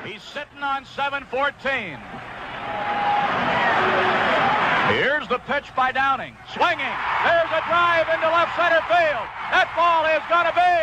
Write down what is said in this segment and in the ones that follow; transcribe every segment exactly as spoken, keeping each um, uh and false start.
He's sitting on seven fourteen. Here's the pitch by Downing. Swinging. There's a drive into left center field. That ball is going to be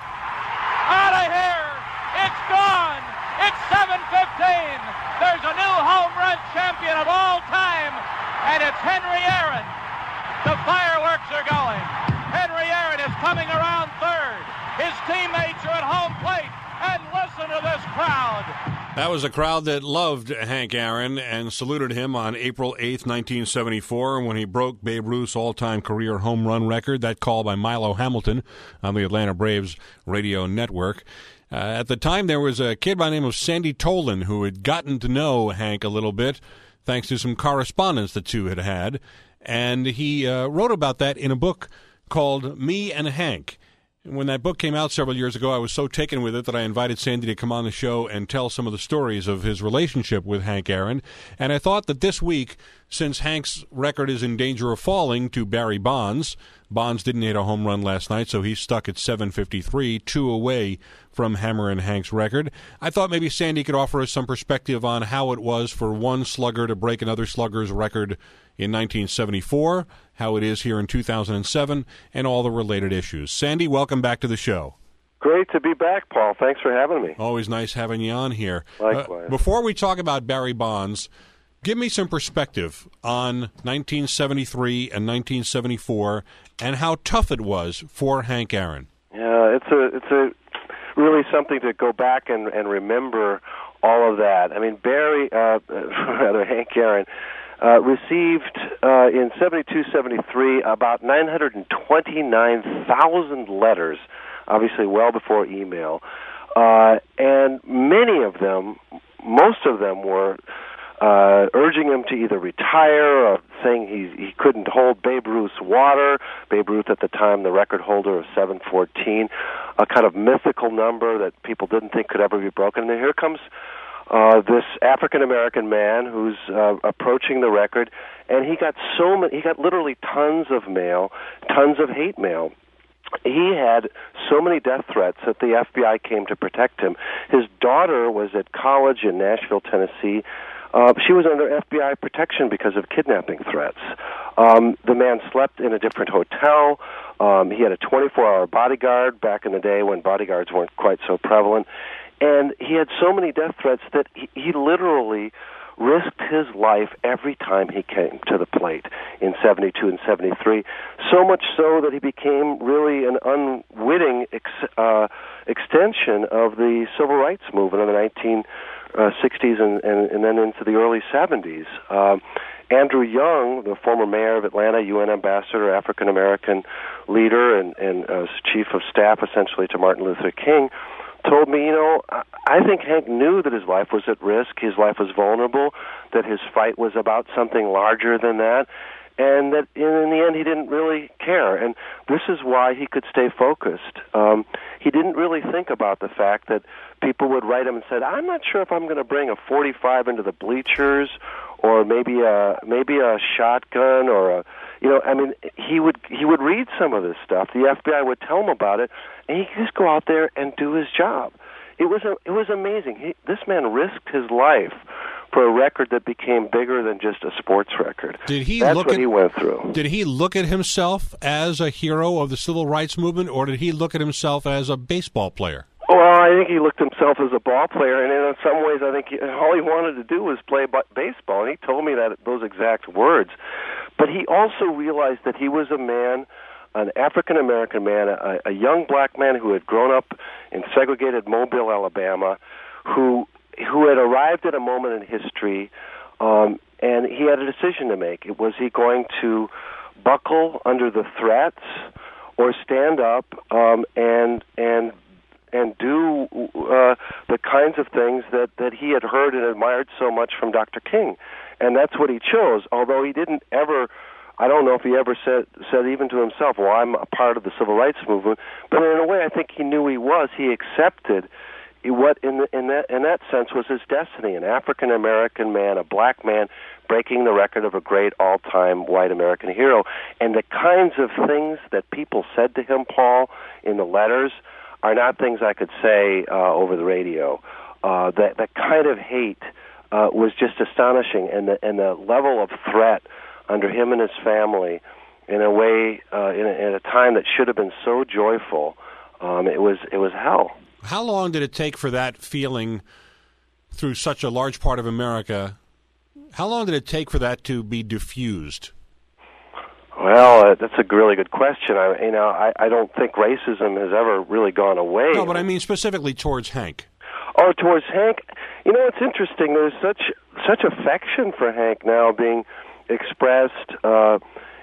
out of here. It's gone. It's seven fifteen. There's a new home run champion of all time, and it's Henry Aaron. The fireworks are going. Henry Aaron is coming around third. His teammates are at home plate, and listen to this crowd. That was a crowd that loved Hank Aaron and saluted him on April eighth, nineteen seventy-four, when he broke Babe Ruth's all-time career home run record, that call by Milo Hamilton on the Atlanta Braves radio network. Uh, at the time, there was a kid by the name of Sandy Tolan who had gotten to know Hank a little bit, thanks to some correspondence the two had had, and he uh, wrote about that in a book called Me and Hank. When that book came out several years ago, I was so taken with it that I invited Sandy to come on the show and tell some of the stories of his relationship with Hank Aaron. And I thought that this week, since Hank's record is in danger of falling to Barry Bonds, Bonds didn't hit a home run last night, so he's stuck at seven fifty-three, two away from Hammer and Hank's record. I thought maybe Sandy could offer us some perspective on how it was for one slugger to break another slugger's record in nineteen seventy-four, how it is here in two thousand seven, and all the related issues. Sandy, welcome back to the show. Great to be back, Paul. Thanks for having me. Always nice having you on here. Likewise. Uh, before we talk about Barry Bonds, give me some perspective on nineteen seventy-three and nineteen seventy-four and how tough it was for Hank Aaron. Yeah, it's a it's a really something to go back and, and remember all of that. I mean, Barry, uh, rather Hank Aaron, uh, received uh, in seventy-two seventy-three about nine hundred twenty-nine thousand letters, obviously well before email, uh, and many of them, most of them were Uh, urging him to either retire or saying he he couldn't hold Babe Ruth's water. Babe Ruth at the time, the record holder of seven fourteen, a kind of mythical number that people didn't think could ever be broken. And then here comes uh, this African-American man who's uh, approaching the record, and he got so many, he got literally tons of mail, tons of hate mail. He had so many death threats that the F B I came to protect him. His daughter was at college in Nashville, Tennessee. Uh, she was under F B I protection because of kidnapping threats. Um, the man slept in a different hotel. Um, he had a twenty-four hour bodyguard back in the day when bodyguards weren't quite so prevalent. And he had so many death threats that he, he literally risked his life every time he came to the plate in seventy-two and seventy-three, so much so that he became really an unwitting ex- uh, extension of the civil rights movement in the nineteen sixties and, and, and then into the early seventies. Um, Andrew Young, the former mayor of Atlanta, U N ambassador, African-American leader, and, and uh, chief of staff essentially to Martin Luther King, told me, you know, I think Hank knew that his life was at risk, his life was vulnerable, that his fight was about something larger than that, and that in the end he didn't really care. And this is why he could stay focused. Um, he didn't really think about the fact that people would write him and said, I'm not sure if I'm going to bring a forty-five into the bleachers or maybe a maybe a shotgun or a, you know, I mean, he would he would read some of this stuff. The F B I would tell him about it, and he could just go out there and do his job. It was a, it was amazing. He, this man risked his life for a record that became bigger than just a sports record. Did he That's look what at, he went through. Did he look at himself as a hero of the civil rights movement, or did he look at himself as a baseball player? Well, I think he looked at himself as a ball player, and in some ways I think he, all he wanted to do was play b- baseball, and he told me that those exact words. But he also realized that he was a man, an African-American man, a, a young black man who had grown up in segregated Mobile, Alabama, who who had arrived at a moment in history, um, and he had a decision to make. Was he going to buckle under the threats or stand up um, and and and do uh, the kinds of things that, that he had heard and admired so much from Doctor King? And that's what he chose, although he didn't ever, I don't know if he ever said said even to himself, well, I'm a part of the civil rights movement, but in a way I think he knew he was. He accepted what in the, in that in that sense was his destiny, an African-American man, a black man, breaking the record of a great all-time white American hero. And the kinds of things that people said to him, Paul, in the letters, are not things I could say uh, over the radio. uh, that that kind of hate uh, was just astonishing, and the and the level of threat under him and his family, in a way, uh, in, a, in a time that should have been so joyful, um, it was it was hell. How long did it take for that feeling through such a large part of America? How long did it take for that to be diffused? Well, uh, that's a really good question. I, you know, I, I don't think racism has ever really gone away. No, but I mean specifically towards Hank. Oh, towards Hank. You know, it's interesting. There's such such affection for Hank now being expressed uh,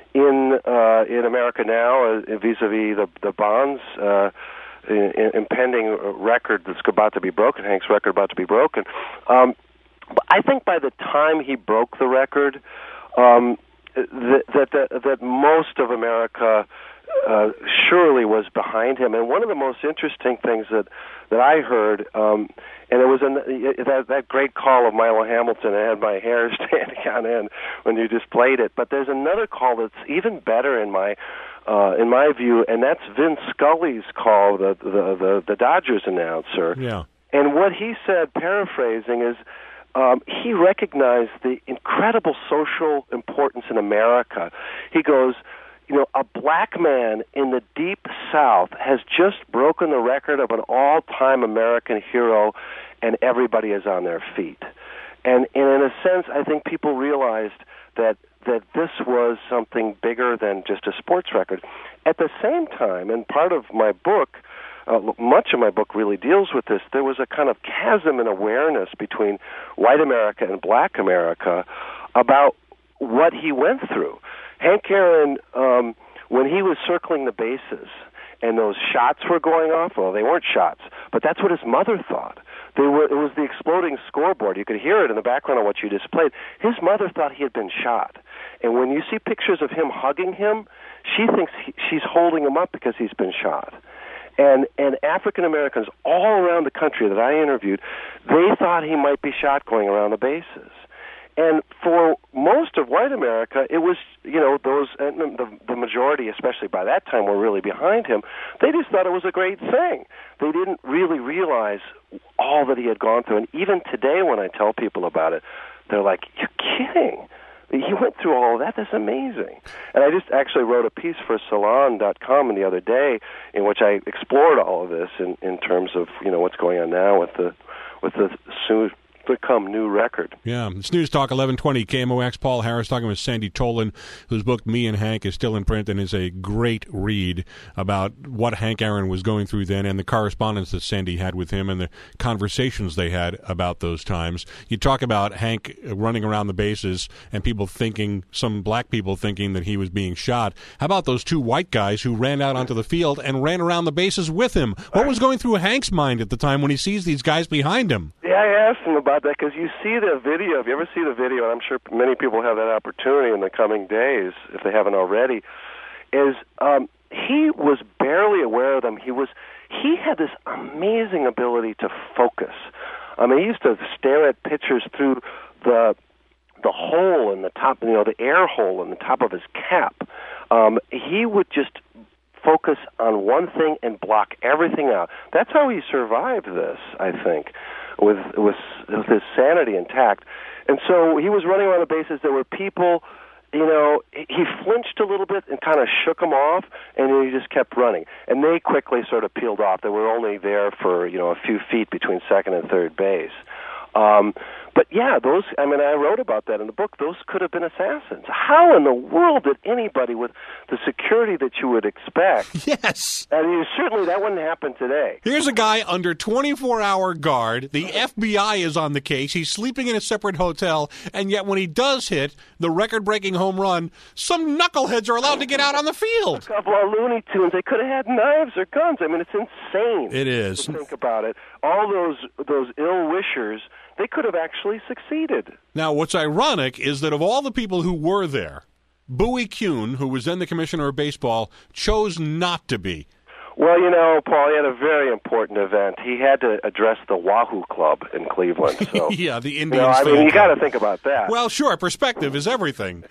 in uh, in America now, uh, vis-a-vis the the Bonds uh, in, impending record that's about to be broken. Hank's record about to be broken. Um, but I think by the time he broke the record, um, that, that that that most of America uh, surely was behind him. And one of the most interesting things that that I heard, um, and it was in that that great call of Milo Hamilton. I had my hair standing on end when you just played it. But there's another call that's even better in my uh, in my view, and that's Vin Scully's call, the the the, the Dodgers announcer. Yeah. And what he said, paraphrasing, is um, he recognized the incredible social importance in America. He goes, you know, a black man in the deep South has just broken the record of an all-time American hero, and everybody is on their feet. And, and in a sense, I think people realized that that this was something bigger than just a sports record. At the same time, and part of my book, uh, much of my book really deals with this, there was a kind of chasm in awareness between white America and black America about what he went through. Hank Aaron, um, when he was circling the bases and those shots were going off, well, they weren't shots, but that's what his mother thought. They were, it was the exploding scoreboard. You could hear it in the background of what you just played. His mother thought he had been shot. And when you see pictures of him hugging him, she thinks he, she's holding him up because he's been shot. And and African Americans all around the country that I interviewed, they thought he might be shot going around the bases. And for most of white America, it was, you know, those, and the, the majority, especially by that time, were really behind him. They just thought it was a great thing. They didn't really realize all that he had gone through. And even today, when I tell people about it, they're like, "You're kidding. He went through all of that? That's amazing." And I just actually wrote a piece for Salon dot com the other day in which I explored all of this in, in terms of, you know, what's going on now with the with the soon become new record. Yeah, it's News Talk eleven twenty K M O X. Paul Harris talking with Sandy Tolan, whose book Me and Hank is still in print and is a great read about what Hank Aaron was going through then and the correspondence that Sandy had with him and the conversations they had about those times. You talk about Hank running around the bases and people thinking, some black people thinking that he was being shot. How about those two white guys who ran out onto the field and ran around the bases with him? What was going through Hank's mind at the time when he sees these guys behind him? Yeah, I asked him about that because you see the video. If you ever see the video, and I'm sure many people have that opportunity in the coming days if they haven't already, is um, he was barely aware of them. He was he had this amazing ability to focus. I mean, he used to stare at pitchers through the the hole in the top, you know, the air hole in the top of his cap. Um, he would just focus on one thing and block everything out. That's how he survived this, I think, with, with, with his sanity intact. And so he was running around the bases. There were people, you know, he flinched a little bit and kind of shook them off, and then he just kept running. And they quickly sort of peeled off. They were only there for, you know, a few feet between second and third base. Um, but yeah, those, I mean, I wrote about that in the book. Those could have been assassins. How in the world did anybody with the security that you would expect? Yes. I mean, certainly that wouldn't happen today. Here's a guy under twenty-four hour guard. The F B I is on the case. He's sleeping in a separate hotel. And yet when he does hit the record-breaking home run, some knuckleheads are allowed to get out on the field. A couple of Looney Tunes. They could have had knives or guns. I mean, it's insane. It is. To think about it. All those those ill-wishers, they could have actually succeeded. Now, what's ironic is that of all the people who were there, Bowie Kuhn, who was then the commissioner of baseball, chose not to be. Well, you know, Paul, he had a very important event. He had to address the Wahoo Club in Cleveland. So, yeah, the Indians. You know, I mean, you got to think about that. Well, sure, perspective is everything.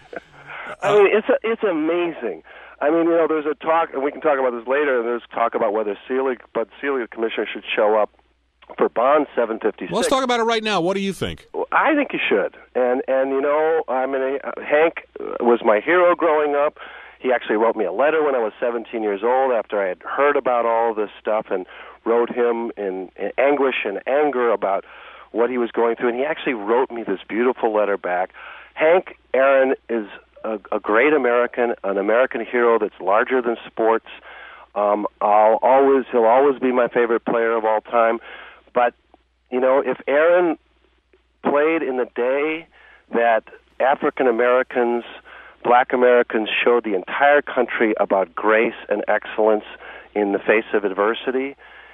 I mean, it's a, it's amazing. I mean, you know, there's a talk, and we can talk about this later. There's talk about whether Seeley, but Seeley, the commissioner, should show up for Bonds seven fifty-six. Let's talk about it right now. What do you think? I think you should. And, and you know, I mean, Hank was my hero growing up. He actually wrote me a letter when I was seventeen years old after I had heard about all this stuff and wrote him in, in anguish and anger about what he was going through. And he actually wrote me this beautiful letter back. Hank Aaron is a, a great American, an American hero that's larger than sports. Um, I'll always, he'll always be my favorite player of all time. But, you know, if Aaron played in the day that African Americans, Black Americans showed the entire country about grace and excellence in the face of adversity,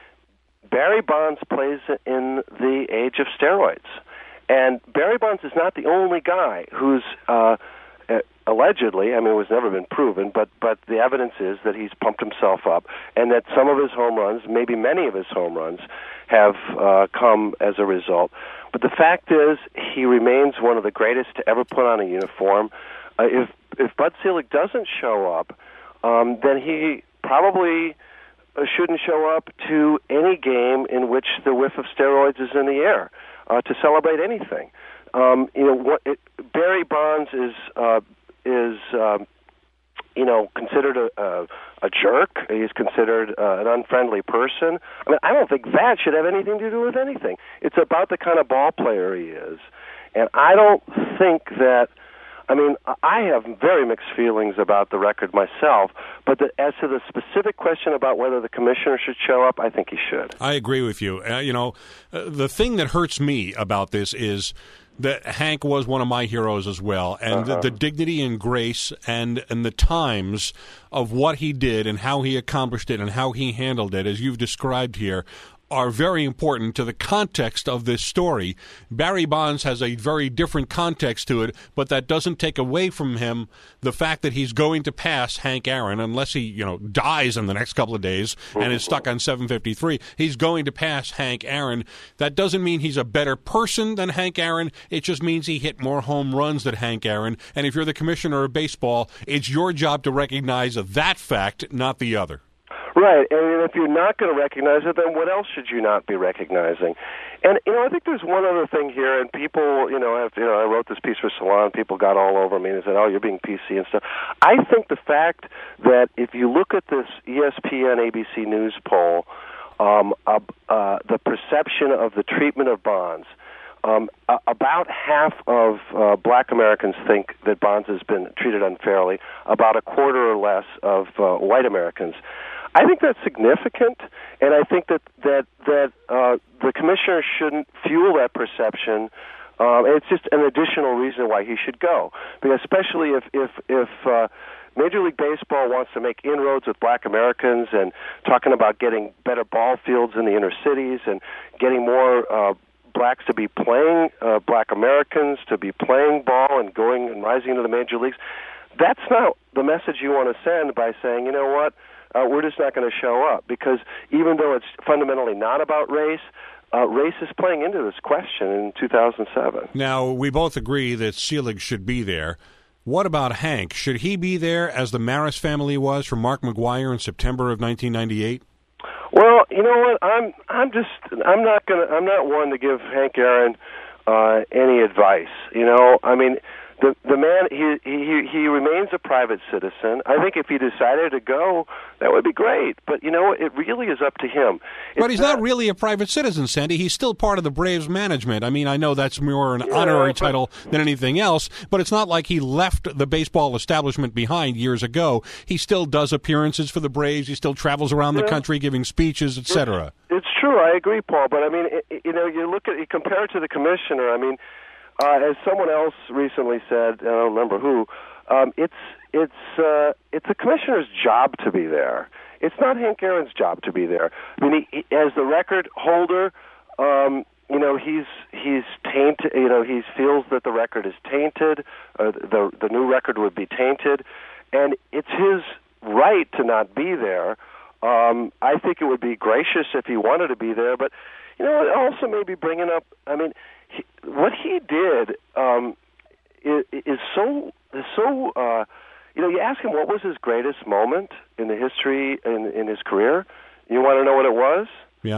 Barry Bonds plays in the age of steroids. And Barry Bonds is not the only guy who's uh, allegedly, I mean, it was never been proven, but, but the evidence is that he's pumped himself up and that some of his home runs, maybe many of his home runs, have uh, come as a result. But the fact is, he remains one of the greatest to ever put on a uniform. Uh, if if Bud Selig doesn't show up, um, then he probably uh, shouldn't show up to any game in which the whiff of steroids is in the air uh, to celebrate anything. Um, you know, what it, Barry Bonds is uh, is um, you know considered a, a, a jerk. He's considered uh, an unfriendly person. I mean, I don't think that should have anything to do with anything. It's about the kind of ball player he is, and I don't think that. I mean, I have very mixed feelings about the record myself, but the, as to the specific question about whether the commissioner should show up, I think he should. I agree with you. Uh, you know, uh, the thing that hurts me about this is that Hank was one of my heroes as well, and uh-huh. the, the dignity and grace and, and the times of what he did and how he accomplished it and how he handled it, as you've described here, are very important to the context of this story. Barry Bonds has a very different context to it, but that doesn't take away from him the fact that he's going to pass Hank Aaron, unless he, you know, dies in the next couple of days and is stuck on seven fifty-three. He's going to pass Hank Aaron. That doesn't mean he's a better person than Hank Aaron. It just means he hit more home runs than Hank Aaron. And if you're the commissioner of baseball, it's your job to recognize that fact, not the other. Right, and if you're not going to recognize it, then what else should you not be recognizing? And, you know, I think there's one other thing here, and people, you know, have, you know, I wrote this piece for Salon, people got all over me and said, oh, you're being P C and stuff. I think the fact that if you look at this E S P N A B C News poll, um, uh, uh, the perception of the treatment of Bonds, Um, uh, about half of uh, Black Americans think that Bonds has been treated unfairly, about a quarter or less of uh, white Americans. I think that's significant, and I think that that that uh, the commissioner shouldn't fuel that perception. Um, it's just an additional reason why he should go, because especially if if if uh, Major League Baseball wants to make inroads with Black Americans and talking about getting better ball fields in the inner cities and getting more uh, blacks to be playing, uh, Black Americans to be playing ball and going and rising into the major leagues. That's not the message you want to send by saying, you know what, uh, we're just not going to show up, because even though it's fundamentally not about race, uh, race is playing into this question in two thousand seven. Now, we both agree that Selig should be there. What about Hank? Should he be there as the Maris family was for Mark McGwire in September of nineteen ninety-eight? Well, you know what? I'm I'm just I'm not gonna I'm not one to give Hank Aaron uh, any advice. You know, I mean, the the man he he he remains a private citizen. I think if he decided to go, that would be great. But you know, it really is up to him. It's but he's not, not really a private citizen, Sandy. He's still part of the Braves management. I mean, I know that's more an yeah, honorary but, title than anything else, but it's not like he left the baseball establishment behind years ago. He still does appearances for the Braves. He still travels around yeah. the country giving speeches, et cetera. It's, it's true. I agree, Paul. But I mean, it, you know, you look at you compare it to the commissioner. I mean. Uh, as someone else recently said, I don't remember who, um, it's it's uh, it's the commissioner's job to be there. It's not Hank Aaron's job to be there. I mean, he, he, as the record holder, um, you know, he's he's tainted. You know, he feels that the record is tainted. Uh, the the new record would be tainted, and it's his right to not be there. Um, I think it would be gracious if he wanted to be there, but you know, also maybe bringing up. I mean. He, what he did um, is, is so is so. Uh, you know, you ask him what was his greatest moment in the history in, in his career. You want to know what it was? Yeah. It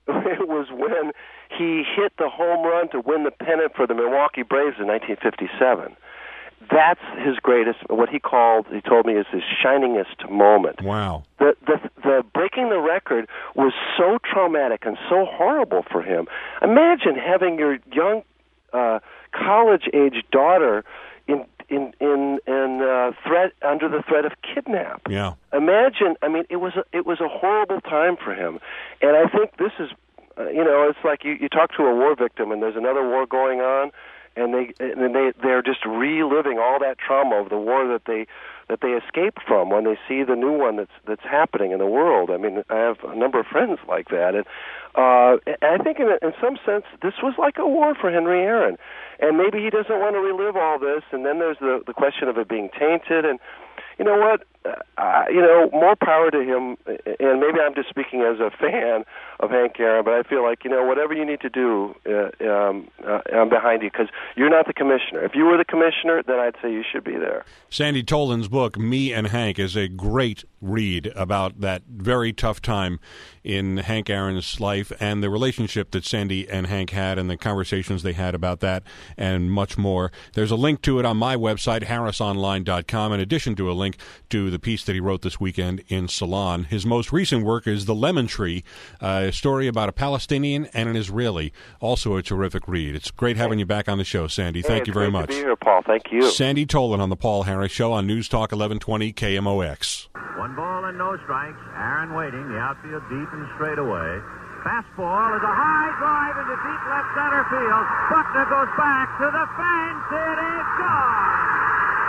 it was when he hit the home run to win the pennant for the Milwaukee Braves in nineteen fifty-seven. That's his greatest, what he called, he told me, is his shiningest moment. Wow. The, the, the breaking the record was so traumatic and so horrible for him. Imagine having your young uh, college-age daughter in in in, in uh, threat under the threat of kidnap. Yeah. Imagine. I mean, it was a, it was a horrible time for him, and I think this is, uh, you know, it's like you, you talk to a war victim, and there's another war going on, and they and they they're just reliving all that trauma of the war that they that they escaped from when they see the new one that's that's happening in the world. I mean, I have a number of friends like that, and uh, I think in, in some sense this was like a war for Henry Aaron. And maybe he doesn't want to relive all this, and then there's the the question of it being tainted. And you know what? Uh, you know, more power to him. And maybe I'm just speaking as a fan of Hank Aaron, but I feel like, you know, whatever you need to do, uh, um, uh, I'm behind you, because you're not the commissioner. If you were the commissioner, then I'd say you should be there. Sandy Tolan's book, Me and Hank, is a great read about that very tough time in Hank Aaron's life and the relationship that Sandy and Hank had and the conversations they had about that and much more. There's a link to it on my website, harris online dot com, in addition to a link to the piece that he wrote this weekend in Salon. His most recent work is The Lemon Tree, uh, a story about a Palestinian and an Israeli. Also a terrific read. It's great having you back on the show, Sandy. Thank hey, you very great much. To be here, Paul. Thank you. Sandy Tolan on the Paul Harris Show on News Talk eleven twenty K M O X. One ball and no strikes. Aaron waiting. The outfield deep and straight away. Fastball is a high drive into deep left center field. Buckner goes back to the fence. It is gone.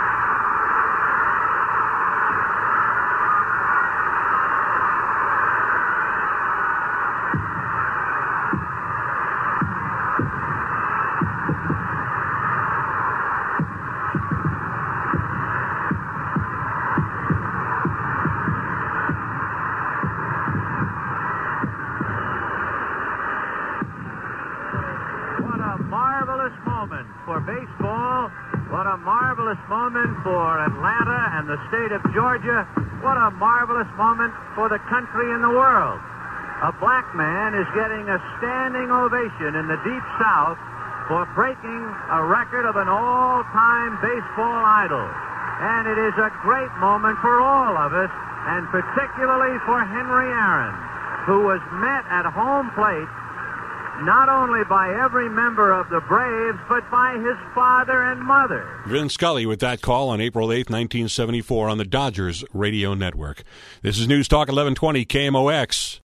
For baseball, what a marvelous moment for Atlanta and the state of Georgia. What a marvelous moment for the country and the world. A black man is getting a standing ovation in the Deep South for breaking a record of an all-time baseball idol. And it is a great moment for all of us, and particularly for Henry Aaron, who was met at home plate not only by every member of the Braves, but by his father and mother. Vin Scully with that call on April eighth, nineteen seventy-four on the Dodgers Radio Network. This is News Talk eleven twenty K M O X.